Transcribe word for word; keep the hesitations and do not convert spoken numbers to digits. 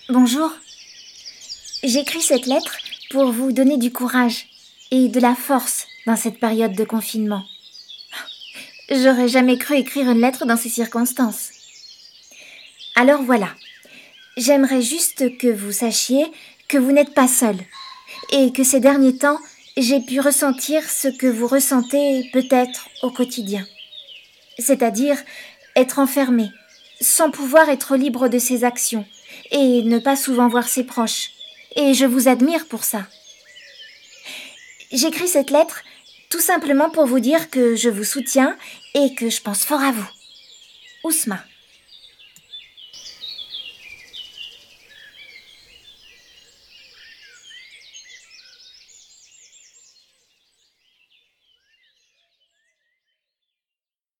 Bonjour. J'écris cette lettre pour vous donner du courage et de la force dans cette période de confinement. J'aurais jamais cru écrire une lettre dans ces circonstances. Alors voilà, j'aimerais juste que vous sachiez que vous n'êtes pas seul et que ces derniers temps, j'ai pu ressentir ce que vous ressentez peut-être au quotidien. C'est-à-dire être enfermé, sans pouvoir être libre de ses actions et ne pas souvent voir ses proches. Et je vous admire pour ça. J'écris cette lettre tout simplement pour vous dire que je vous soutiens et que je pense fort à vous. Ousma.